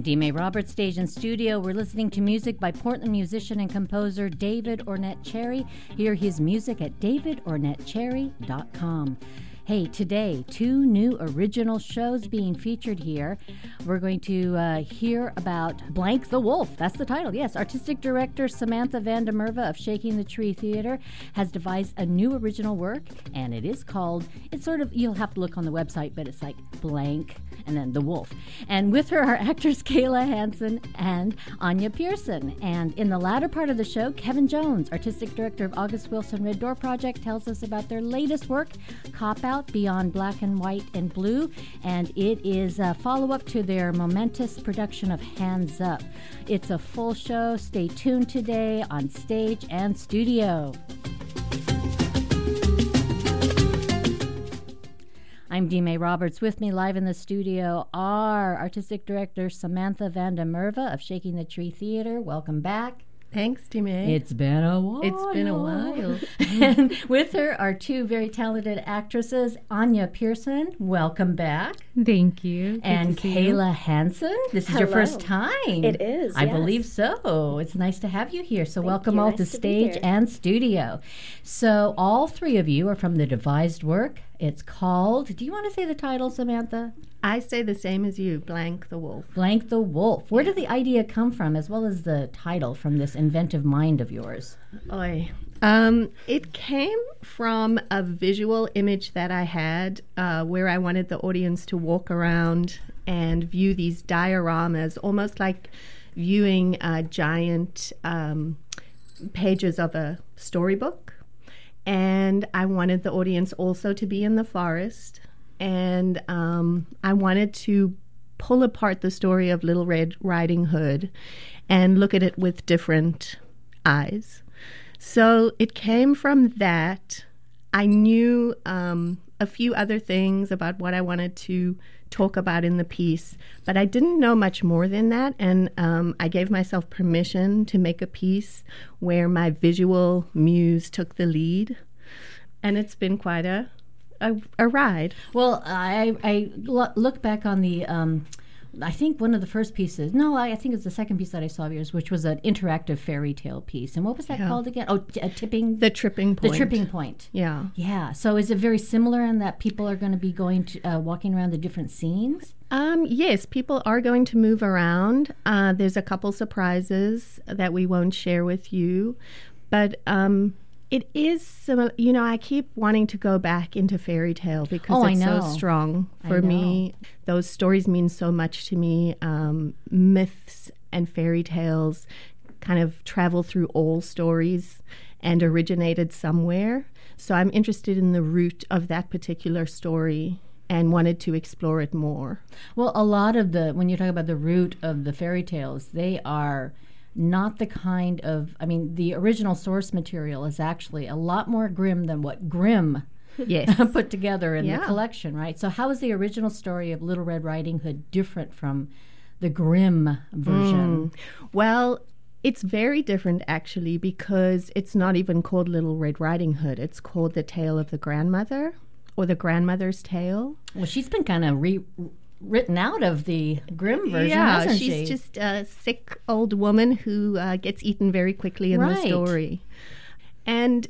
Dee May Roberts, stage and studio. We're listening to music by Portland musician and composer David Ornette Cherry. Hear his music at davidornettecherry.com. Hey, today, 2 new original shows being featured here. We're going to hear about Blank the Wolf. That's the title, yes. Artistic director Samantha van der Merwe of Shaking the Tree Theater has devised a new original work, and it is called, it's sort of, you'll have to look on the website, but it's like Blank and then the Wolf. And with her are actors Kayla Hansen and Anya Pearson. And in the latter part of the show, Kevin Jones, artistic director of August Wilson Red Door Project, tells us about their latest work, Cop Out, Beyond Black and White and Blue, and it is a follow-up to their momentous production of Hands Up. It's a full show. Stay tuned today on Stage and Studio. I'm Dee May Roberts. With me live in the studio are artistic director Samantha van der Merwe of Shaking the Tree Theater. Welcome back. Thanks, Dee May. It's been a while. And with her are 2 very talented actresses, Anya Pearson. Welcome back. Thank you. And Kayla Hansen. This is your first time. It is, I believe so. It's nice to have you here. So welcome all to Stage and Studio. So all 3 of you are from the devised work. It's called, do you want to say the title, Samantha? I say the same as you, Blank the Wolf. Blank the Wolf. Where did the idea come from, as well as the title, from this inventive mind of yours? It came from a visual image that I had where I wanted the audience to walk around and view these dioramas, almost like viewing giant pages of a storybook. And I wanted the audience also to be in the forest. And I wanted to pull apart the story of Little Red Riding Hood and look at it with different eyes. So it came from that. I knew a few other things about what I wanted to talk about in the piece, but I didn't know much more than that. And I gave myself permission to make a piece where my visual muse took the lead. And it's been quite a ride. Well, I look back on the, I think one of the first pieces, I think it's the second piece that I saw of yours, which was an interactive fairy tale piece. And what was that called again? Oh, The Tripping Point. The Tripping Point. Yeah. Yeah. So is it very similar in that people are going to be going to, walking around the different scenes? Yes, people are going to move around. There's a couple surprises that we won't share with you. But it is similar. You know, I keep wanting to go back into fairy tale because it's so strong for me. Those stories mean so much to me. Myths and fairy tales kind of travel through all stories and originated somewhere. So I'm interested in the root of that particular story and wanted to explore it more. Well, a lot of when you talk about the root of the fairy tales, they are not the kind of, the original source material is actually a lot more grim than what Grimm put together in the collection, right? So how is the original story of Little Red Riding Hood different from the Grimm version? Well, it's very different, actually, because it's not even called Little Red Riding Hood. It's called The Tale of the Grandmother, or The Grandmother's Tale. Well, she's been kind of written out of the Grimm version, hasn't she? She's just a sick old woman who gets eaten very quickly in the story. And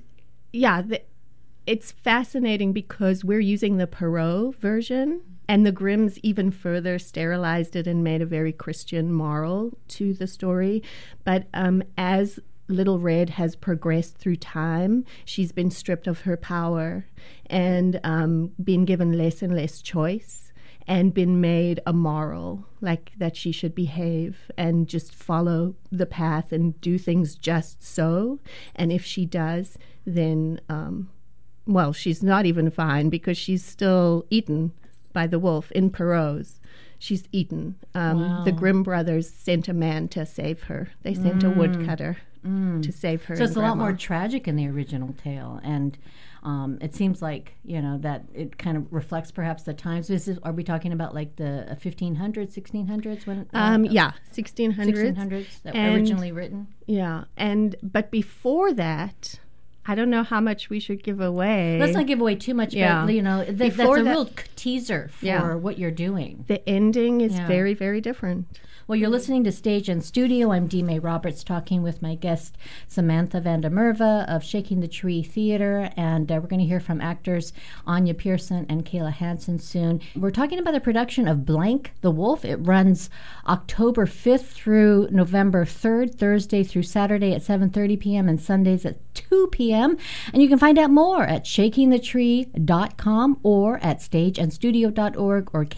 it's fascinating because we're using the Perrault version, and the Grimms even further sterilized it and made a very Christian moral to the story. But as Little Red has progressed through time, she's been stripped of her power and been given less and less choice, and been made a moral, like that she should behave and just follow the path and do things just so. And if she does, then, she's not even fine because she's still eaten by the wolf in Perrault's. She's eaten. The Grimm brothers sent a man to save her. They sent a woodcutter to save her. So it's a lot more tragic in the original tale, and it seems like that it kind of reflects perhaps the times. Are we talking about like the 1500s, 1600s when? 1600s. 1600s that were originally written. Yeah, but before that, I don't know how much we should give away. Let's not give away too much, but that's a real teaser for what you're doing. The ending is very, very different. Well, you're listening to Stage and Studio. I'm Dee May Roberts talking with my guest, Samantha van der Merwe of Shaking the Tree Theater. And we're going to hear from actors Anya Pearson and Kayla Hansen soon. We're talking about the production of Blank the Wolf. It runs October 5th through November 3rd, Thursday through Saturday at 7:30 p.m. and Sundays at 2 p.m. And you can find out more at shakingthetree.com or at stageandstudio.org or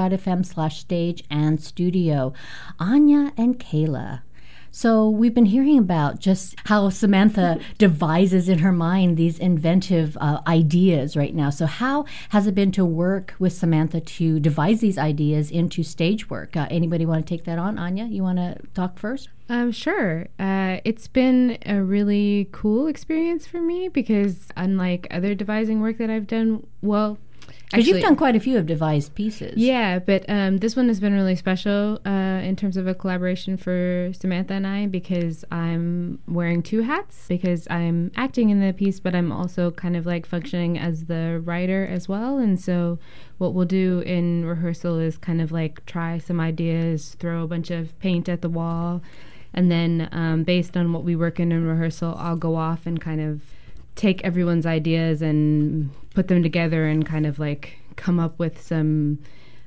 kboo.fm/stageandstudio. Anya and Kayla. So we've been hearing about just how Samantha devises in her mind these inventive ideas right now. So how has it been to work with Samantha to devise these ideas into stage work? Anybody want to take that on? Anya, you want to talk first? Sure. It's been a really cool experience for me because unlike other devising work that I've done, because you've done quite a few of devised pieces. Yeah, but this one has been really special in terms of a collaboration for Samantha and I because I'm wearing two hats because I'm acting in the piece, but I'm also kind of like functioning as the writer as well. And so what we'll do in rehearsal is kind of like try some ideas, throw a bunch of paint at the wall, and then based on what we work in rehearsal, I'll go off and kind of take everyone's ideas and put them together and kind of like come up with some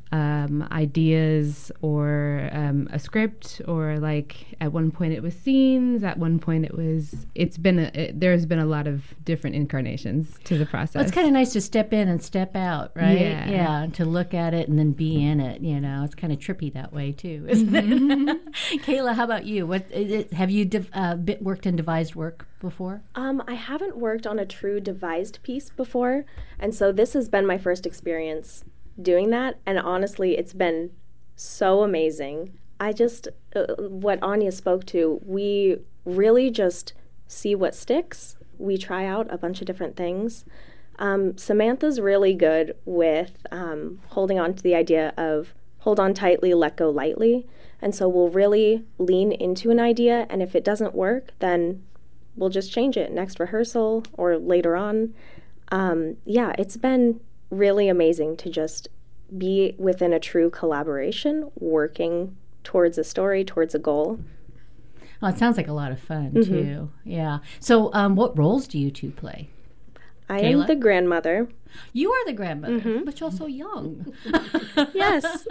ideas or a script, or like at one point it was scenes, at one point there's been a lot of different incarnations to the process. Well, it's kind of nice to step in and step out, right? Yeah, to look at it and then be in it, it's kind of trippy that way too, isn't it? Kayla, how about you? Have you worked in devised work before? I haven't worked on a true devised piece before, and so this has been my first experience doing that, and honestly it's been so amazing. I just what Anya spoke to, we really just see what sticks. We try out a bunch of different things. Samantha's really good with holding on to the idea of hold on tightly, let go lightly, and so we'll really lean into an idea, and if it doesn't work, then we'll just change it next rehearsal or later on. It's been really amazing to just be within a true collaboration, working towards a story, towards a goal. Oh, it sounds like a lot of fun, too. Yeah. So what roles do you two play? I Kayla? am the grandmother. You are the grandmother, but you're so young. Yes.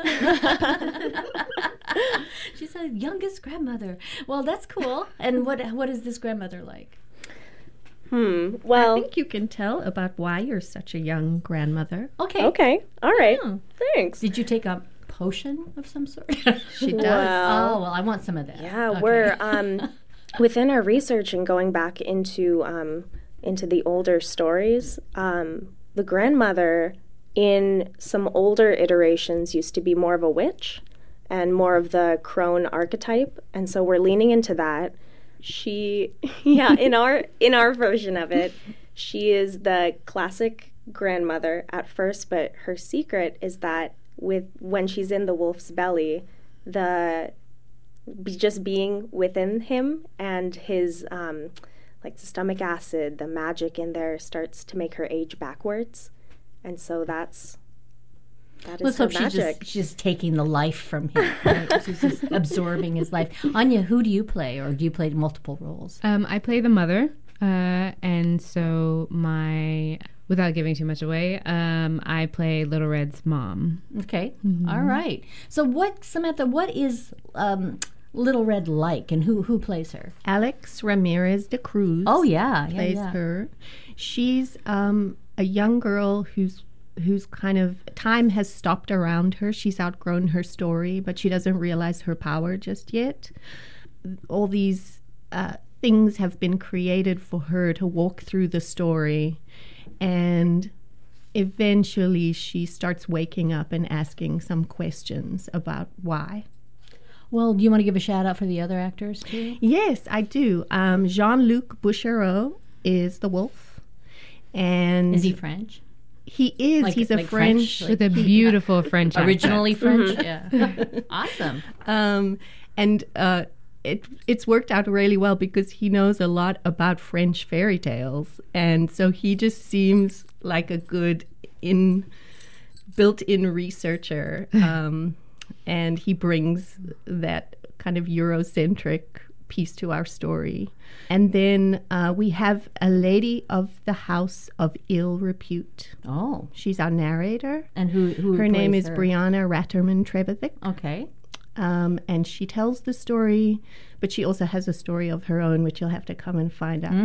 She's the youngest grandmother. Well, that's cool. And what is this grandmother like? Well, I think you can tell about why you're such a young grandmother. Okay. All right. Yeah. Thanks. Did you take a potion of some sort? She does. Well, I want some of that. Yeah, Okay. we're within our research and going back into the older stories. The grandmother in some older iterations used to be more of a witch and more of the crone archetype, and so we're leaning into that. She, in our version of it, she is the classic grandmother at first, but her secret is that when she's in the wolf's belly, just being within him and his like the stomach acid, the magic in there starts to make her age backwards, and so that is Let's her hope magic. she's just taking the life from him. Right? She's just absorbing his life. Anya, who do you play, or do you play multiple roles? I play the mother, and so without giving too much away, I play Little Red's mom. Okay, all right. So Samantha, what is Little Red like, and who plays her? Alex Ramirez de Cruz. Oh yeah, plays her. She's a young girl who's kind of time has stopped around her. She's outgrown her story, but she doesn't realize her power just yet. All these things have been created for her to walk through the story, and eventually she starts waking up and asking some questions about why. Well, do you want to give a shout out for the other actors too? Yes, I do. Jean-Luc Bouchereau is the wolf. And is he French? He is. He's a French. With a beautiful French accent. Originally French? Yeah. Awesome. And it's worked out really well because he knows a lot about French fairy tales. And so he just seems like a good built-in researcher. and he brings that kind of Eurocentric piece to our story. And then we have a lady of the house of ill repute. Oh. She's our narrator. And who her name plays is her? Brianna Ratterman-Trevethick. Okay. And she tells the story, but she also has a story of her own, which you'll have to come and find out.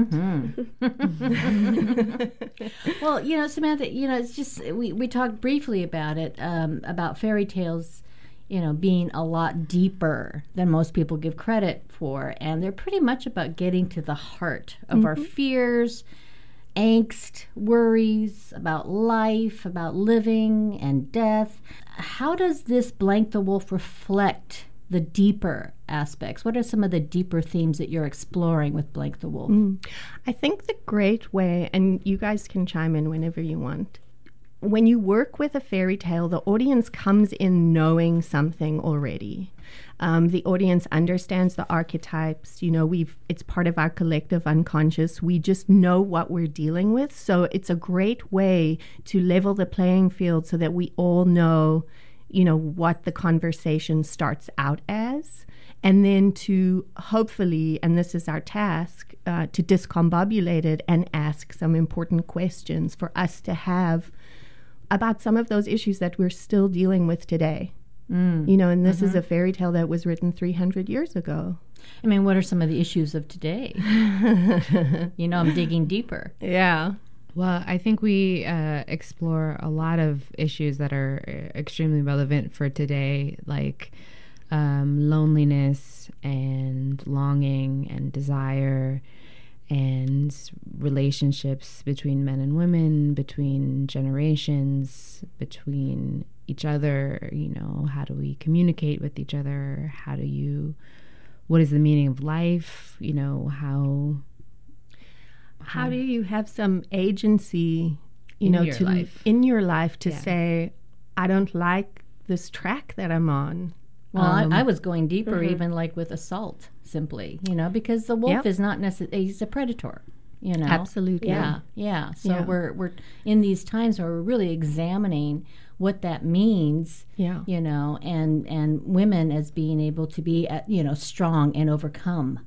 Well, Samantha, it's just, we talked briefly about it, about fairy tales, being a lot deeper than most people give credit for. And they're pretty much about getting to the heart of our fears, angst, worries about life, about living and death. How does this Blank the Wolf reflect the deeper aspects? What are some of the deeper themes that you're exploring with Blank the Wolf? I think the great way, and you guys can chime in whenever you want, when you work with a fairy tale, the audience comes in knowing something already. The audience understands the archetypes. It's part of our collective unconscious. We just know what we're dealing with. So it's a great way to level the playing field so that we all know, what the conversation starts out as. And then to hopefully, and this is our task, to discombobulate it and ask some important questions for us to have about some of those issues that we're still dealing with today. And this is a fairy tale that was written 300 years ago. I mean, what are some of the issues of today? I'm digging deeper. Yeah. Well, I think we explore a lot of issues that are extremely relevant for today, like loneliness and longing and desire, and relationships between men and women, between generations, between each other. How do we communicate with each other? What is the meaning of life? How do you have some agency, in your life to say, I don't like this track that I'm on? Well, I was going deeper, even like with assault, simply, because the wolf is not necessarily, he's a predator, Absolutely. Yeah. So we're in these times where we're really examining what that means, and women as being able to be, strong and overcome,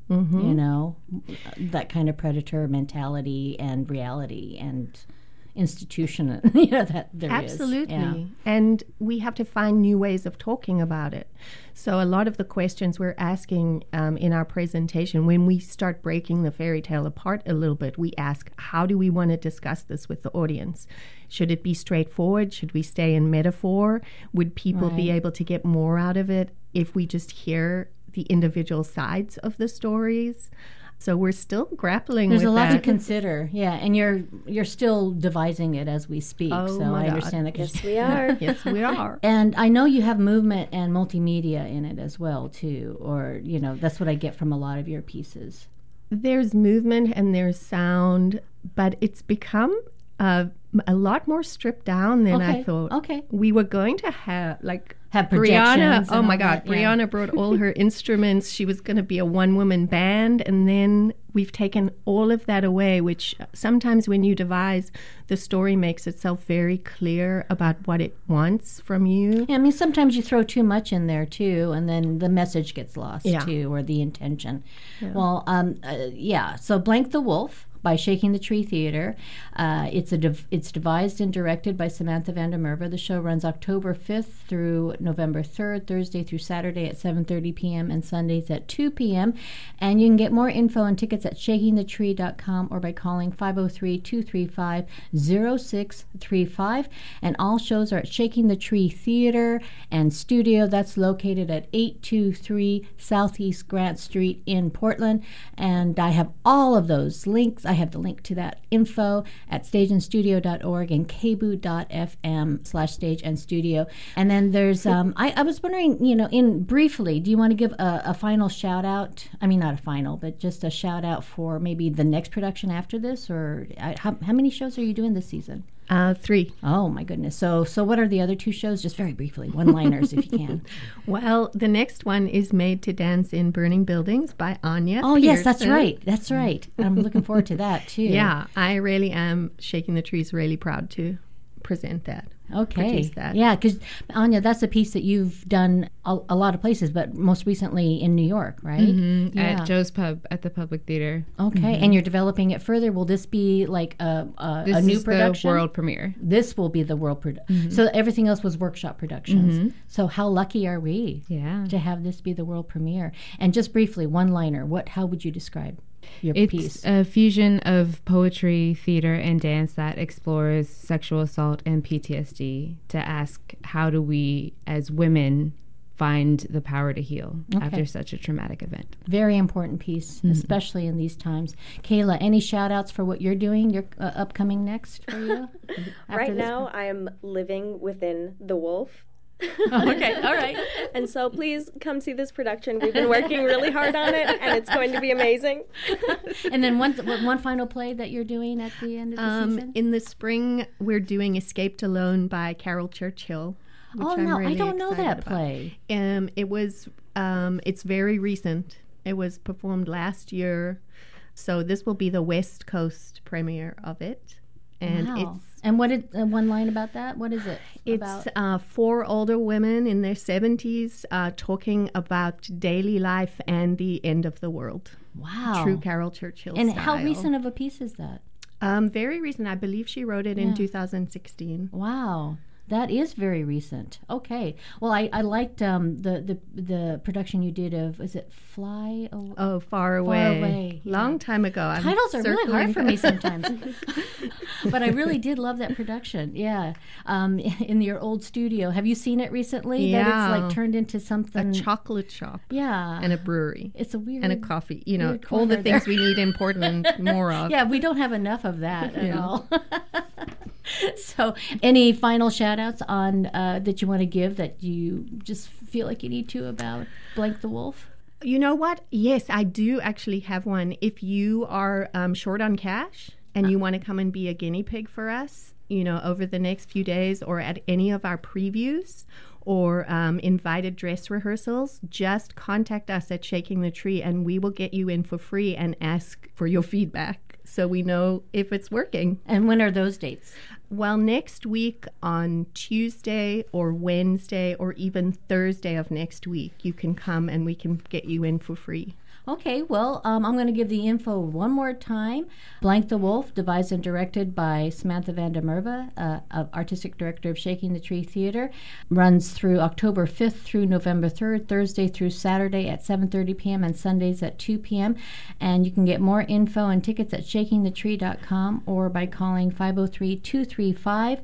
that kind of predator mentality and reality and institution, that there Absolutely. is. Yeah. And we have to find new ways of talking about it. So a lot of the questions we're asking in our presentation, when we start breaking the fairy tale apart a little bit, we ask, how do we want to discuss this with the audience? Should it be straightforward? Should we stay in metaphor? Would people be able to get more out of it if we just hear the individual sides of the stories? So we're still grappling with that. There's a lot to consider, and you're still devising it as we speak. Oh, so I understand that. Yes, we are. Yes, we are. And I know you have movement and multimedia in it as well, too. Or, that's what I get from a lot of your pieces. There's movement and there's sound, but it's become a lot more stripped down than I thought. Okay. We were going to have projections. Brianna, oh my God, Brianna brought all her instruments. She was going to be a one-woman band, and then we've taken all of that away, which sometimes when you devise, the story makes itself very clear about what it wants from you. Yeah, I mean, sometimes you throw too much in there, too, and then the message gets lost, too, or the intention. Yeah. Well, so Blank the Wolf by Shaking the Tree Theater. It's devised and directed by Samantha van der Merwe. The show runs October 5th through November 3rd, Thursday through Saturday at 7:30 p.m. and Sundays at 2 p.m. And you can get more info and tickets at shakingthetree.com or by calling 503-235-0635. And all shows are at Shaking the Tree Theater and Studio. That's located at 823 Southeast Grant Street in Portland. And I have all of those links. I have the link to that info at stageandstudio.org and kboo.fm/stageandstudio. And then there's, I was wondering, in briefly, do you want to give a final shout out? I mean, not a final, but just a shout out for maybe the next production after this, or how many shows are you doing this season? 3. Oh my goodness. So what are the other 2 shows? Just very briefly, one-liners if you can. Well, the next one is Made to Dance in Burning Buildings by Anya Oh, Pearson. yes, that's right. That's right. I'm looking forward to that too. Yeah, I really am. Shaking the Tree's really proud to present that. Okay. produce that. Yeah, because Anya, that's a piece that you've done a lot of places, but most recently in New York, right? Mm-hmm. At Joe's Pub at the Public Theater. Okay, and you're developing it further. Will this be like a new This production? is the world premiere. This will be the world production. So everything else was workshop productions. So how lucky are we Yeah. to have this be the world premiere? And just briefly, one-liner. How would you describe your It's piece? a fusion of poetry, theater, and dance that explores sexual assault and PTSD to ask how do we, as women, find the power to heal after such a traumatic event. Very important piece, especially in these times. Kayla, any shout-outs for what you're doing, your upcoming next for you? Right now, I am living within the wolf. Okay, all right. And so please come see this production. We've been working really hard on it, and it's going to be amazing. And then one final play that you're doing at the end of the season? In the spring, we're doing Escaped Alone by Carol Churchill. Which I'm really I don't know excited that about. play. It was, it's very recent. It was performed last year. So this will be the West Coast premiere of it. And Wow. And what is one line about that? What is it about? it's 4 older women in their 70s talking about daily life and the end of the world. Wow. True Carol Churchill And style. how recent of a piece is that? Very recent. I believe she wrote it in 2016. Wow. That is very recent. Okay. Well, I liked the production you did of, is it Fly Away? Oh, Far Away. Away, yeah. Long time ago. I'm Titles are really hard circling for me back. sometimes. But I really did love that production. Yeah. In your old studio. Have you seen it recently? That Yeah. it's like turned into something. A chocolate shop Yeah. and a brewery It's a weird. and a coffee. You know, weird all the corner things there. we need in Portland more of. Yeah, we don't have enough of that at Yeah. all. So, any final shout outs on that you want to give that you just feel like you need to about Blank the Wolf? You know what? Yes, I do actually have one. If you are short on cash and you want to come and be a guinea pig for us, you know, over the next few days or at any of our previews or invited dress rehearsals, just contact us at Shaking the Tree and we will get you in for free and ask for your feedback so we know if it's working. And when are those dates? Well, next week on Tuesday or Wednesday or even Thursday of next week, you can come and we can get you in for free. Okay, well, I'm going to give the info one more time. Blank the Wolf, devised and directed by Samantha van der Merwe, artistic director of Shaking the Tree Theater, runs through October 5th through November 3rd, Thursday through Saturday at 7:30 p.m. and Sundays at 2 p.m. And you can get more info and tickets at shakingthetree.com or by calling 503-235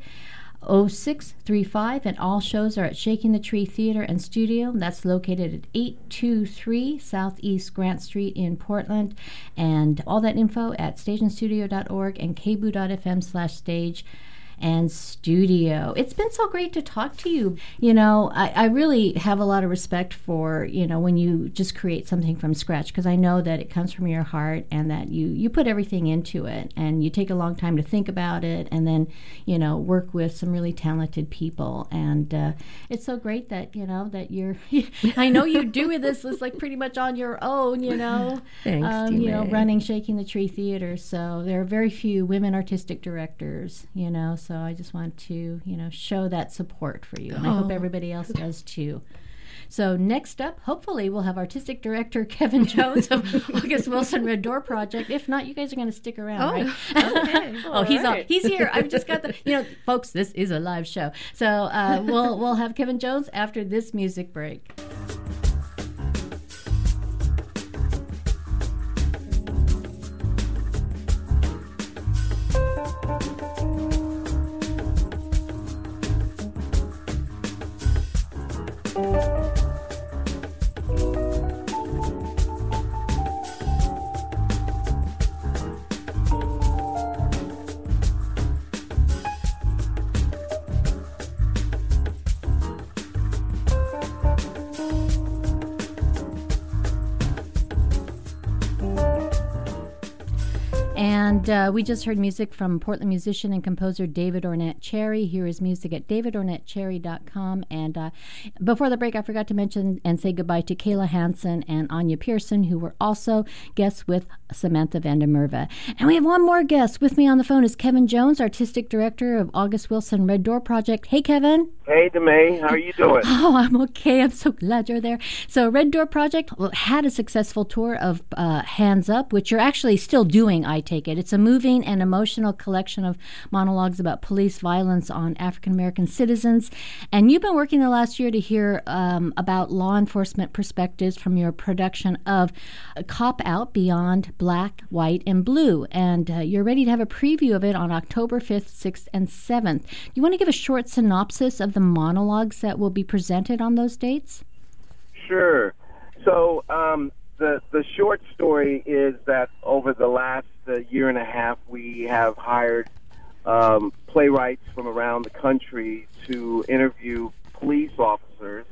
0635, and all shows are at Shaking the Tree Theater and Studio. That's located at 823 Southeast Grant Street in Portland. And all that info at stageandstudio.org and kboo.fm/stage and studio. It's been so great to talk to you. You know, I really have a lot of respect for, you know, when you just create something from scratch, because I know that it comes from your heart and that you put everything into it and you take a long time to think about it and then, you know, work with some really talented people. And it's so great that, you know, that you're, I know you do this like pretty much on your own, you know. Thanks, you know, T-May. running Shaking the Tree Theater. So there are very few women artistic directors, you know, so I just want to, you know, show that support for you. And I hope everybody else does too. So next up, hopefully, we'll have artistic director Kevin Jones of August Wilson Red Door Project. If not, you guys are going to stick around, right? Okay. He's here. I've just got the, you know, folks, this is a live show. So we'll have Kevin Jones after this music break. And we just heard music from Portland musician and composer David Ornette Cherry. Hear his music at davidornettecherry.com. And before the break, I forgot to mention and say goodbye to Kayla Hansen and Anya Pearson, who were also guests with Samantha van der Merwe. And we have one more guest. With me on the phone is Kevin Jones, Artistic Director of August Wilson Red Door Project. Hey, Kevin. Hey, DeMay. How are you doing? Oh, I'm okay. I'm so glad you're there. So Red Door Project had a successful tour of Hands Up, which you're actually still doing, I take it. It's a moving and emotional collection of monologues about police violence on African-American citizens. And you've been working the last year to hear about law enforcement perspectives from your production of Cop Out Beyond Black, White, and Blue. And you're ready to have a preview of it on October 5th, 6th, and 7th. You want to give a short synopsis of the monologues that will be presented on those dates? Sure. So the short story is that over the last year and a half, we have hired playwrights from around the country to interview police officers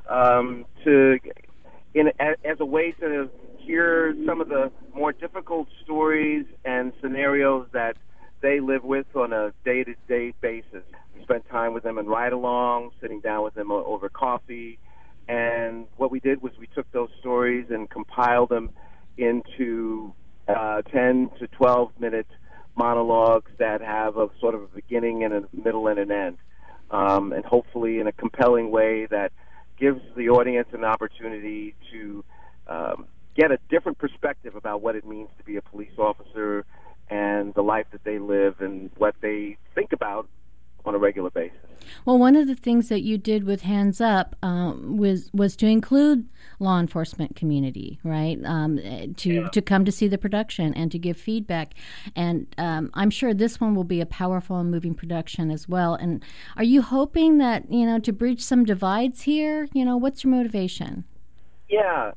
as a way to hear some of the more difficult stories and scenarios that they live with on a day-to-day basis. We spent time with them in ride-alongs, sitting down with them over coffee, and what we did was we took those stories and compiled them into 10 to 12-minute monologues that have a sort of a beginning and a middle and an end, and hopefully in a compelling way that gives the audience an opportunity to get a different perspective about what it means to be a police officer and the life that they live and what they think about on a regular basis. Well, one of the things that you did with Hands Up was to include law enforcement community, right? To come to see the production and to give feedback. And I'm sure this one will be a powerful and moving production as well. And are you hoping that, to bridge some divides here? What's your motivation? Yeah,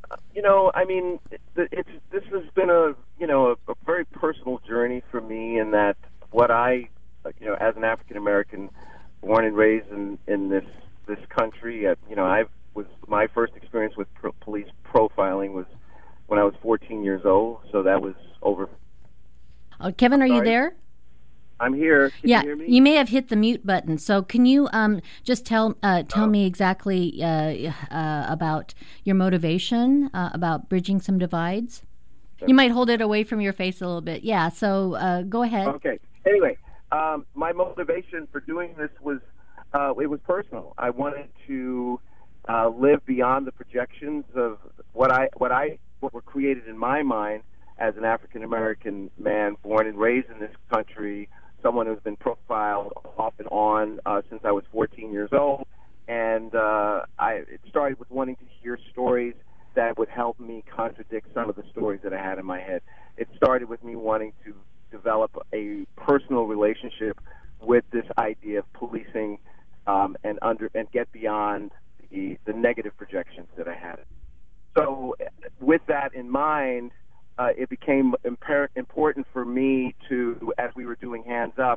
this has been a very personal journey for me in that what I, as an African American, born and raised in this country, my first experience with police profiling was when I was 14 years old. So that was over. Kevin, are you there? I'm here. Can you hear me? You may have hit the mute button. So can you just tell me exactly about your motivation about bridging some divides? Sure. You might hold it away from your face a little bit. Yeah. So go ahead. Okay. Anyway, my motivation for doing this was it was personal. I wanted to live beyond the projections of what were created in my mind as an African American man born and raised in this country. Someone who's been profiled off and on since I was 14 years old, and it started with wanting to hear stories that would help me contradict some of the stories that I had in my head. It started with me wanting to develop a personal relationship with this idea of policing and get beyond the negative projections that I had. So with that in mind, it became important for me to, as we were doing Hands Up,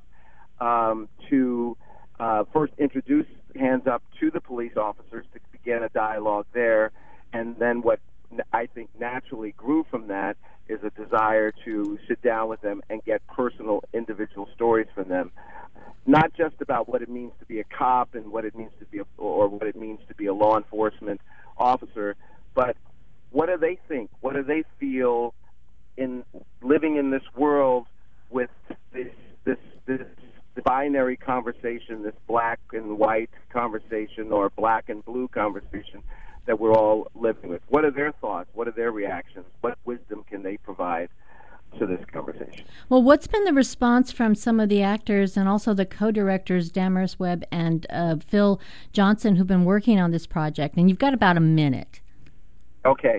to first introduce Hands Up to the police officers to begin a dialogue there. And then what I think naturally grew from that is a desire to sit down with them and get personal individual stories from them. Not just about what it means to be a cop and what it means to be what it means to be a law enforcement officer, but what do they think? What do they feel in living in this world with this binary conversation, this black and white conversation or black and blue conversation that we're all living with? What are their thoughts? What are their reactions? What wisdom can they provide to this conversation? Well, what's been the response from some of the actors and also the co-directors, Damaris Webb and Phil Johnson, who've been working on this project? And you've got about a minute. Okay.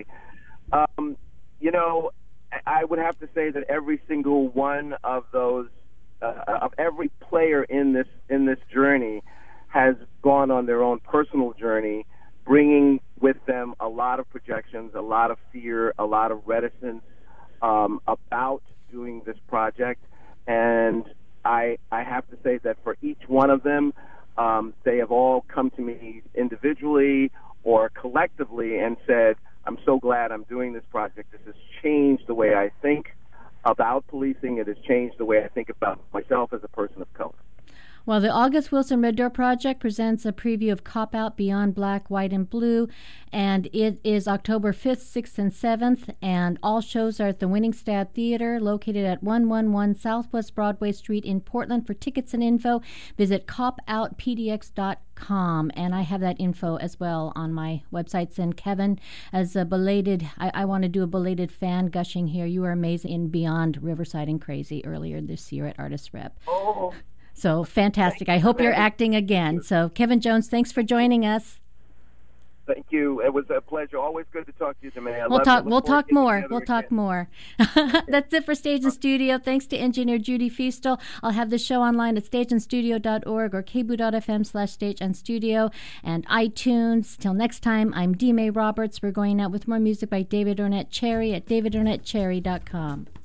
I would have to say that every single one of those, of every player in this journey, has gone on their own personal journey, bringing with them a lot of projections, a lot of fear, a lot of reticence about doing this project. And I have to say that for each one of them, they have all come to me individually or collectively and said, I'm so glad I'm doing this project. This has changed the way I think about policing. It has changed the way I think about myself as a person of color. Well, the August Wilson Red Door Project presents a preview of Cop Out Beyond Black, White, and Blue, and it is October 5th, 6th, and 7th, and all shows are at the Winning Stab Theater, located at 111 Southwest Broadway Street in Portland. For tickets and info, visit copoutpdx.com, and I have that info as well on my websites. And Kevin, as a belated, I want to do a belated fan gushing here. You were amazing in Beyond Riverside and Crazy earlier this year at Artist Rep. Oh. So fantastic. I hope you're acting again. So Kevin Jones, thanks for joining us. Thank you. It was a pleasure. Always good to talk to you, Jemay. We'll talk more. That's it for Stage and Studio. Thanks to engineer Judy Feastel. I'll have the show online at stageandstudio.org or kboo.fm/stage and studio and iTunes. Till next time, I'm D. May Roberts. We're going out with more music by David Ornette Cherry at davidornettecherry.com.